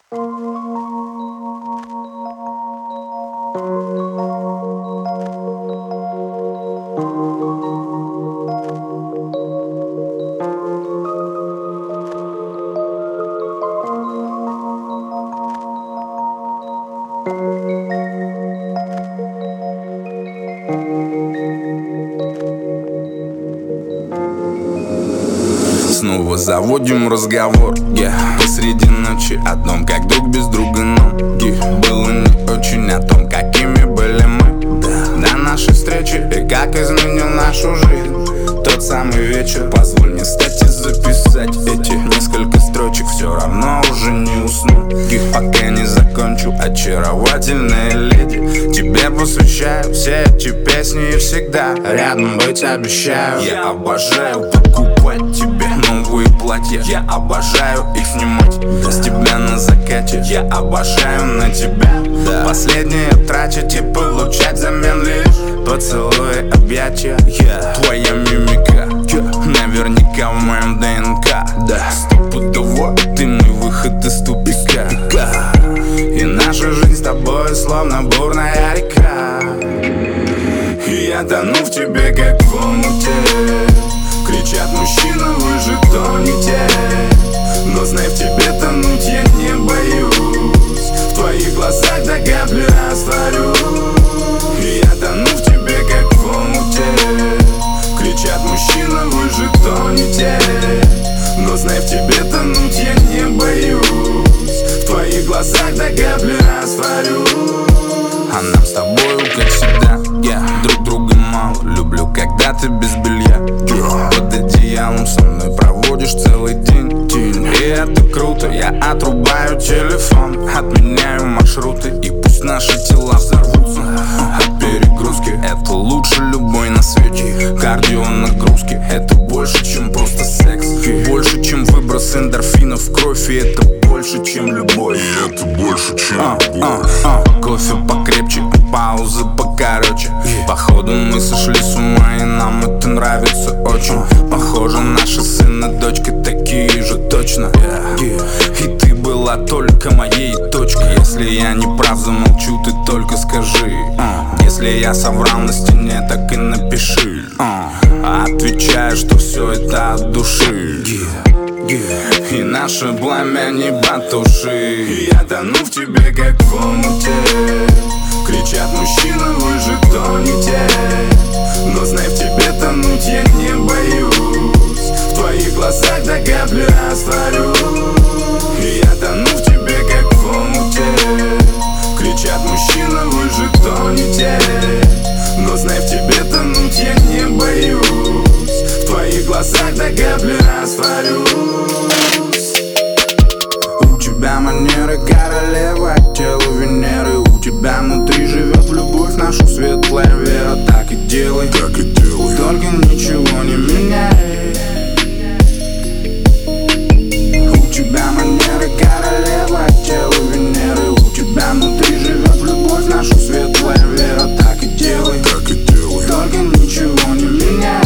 Снова заводим разговор, посреди ночи о том, как друг без друга ноги. Было не очень о том, какими были мы до нашей встречи и как изменил нашу жизнь тот самый вечер. Позволь мне, кстати, записать эти несколько строчек. Все равно уже не усну, пока не закончу. Очаровательная леди, тебе посвящаю все эти песни и всегда рядом быть обещаю. Я обожаю покупать тебе новые платья, я обожаю их снимать с тебя на закате. Я обожаю на тебя последнее тратить и получать взамен лишь поцелуи, объятия. Твоя мимика наверняка в моем ДНК. Стопудово ты мой выход из тупика. И наша жизнь с тобой словно бурная река. И я тону в тебе, как в омуте. Кричат мужчины, вы же тонете. Но знай, в тебе тонуть я не боюсь. В твоих глазах до капли растворюсь. И я тону в тебе, как в омуте. Кричат мужчины, вы же тонете. Но знай, в тебе тонуть я не боюсь. В твоих глазах до капли растворюсь. А нам с тобою, как всегда, друг друга мало. Люблю, когда ты без белья, под одеялом со мной проводишь целый день. И это круто, я отрубаю телефон, отменяю маршруты, и пусть наши тела взорвутся от перегрузки. Это лучше любой на свете кардио нагрузки. Это больше, чем просто секс, больше, чем выброс эндорфинов в кровь. И это больше, чем любовь. И это больше, чем любовь. Кофе покрепче, паузы покороче. Походу мы сошли с ума, и нам это нравится очень. Похоже, наши сын и дочка такие же точно. И ты была только моей точкой. Если я не прав, замолчу, ты только скажи. Если я соврал на стене, так и напиши. Отвечаю, что все это от души. И наше пламя не потуши. И я тону в тебе, как в омуте. Кричат мужчины, вы же тонете. Но знай, в тебе тонуть я не боюсь. В твоих глазах до капли растворюсь. И я тону в тебе, как в омуте. Кричат мужчины, вы же тонете. Но знай, в тебе тонуть я не боюсь. В твоих глазах до капли растворюсь. У тебя манеры королевы, тело Венеры. У тебя внутри живет любовь, нашу светлая вера. Так и делай, так и делай. только ничего не меняй. У тебя манеры королевы, тело Венеры. У тебя внутри живет любовь, нашу светлая вера. Так и делай, так и делай. только ничего не меняй.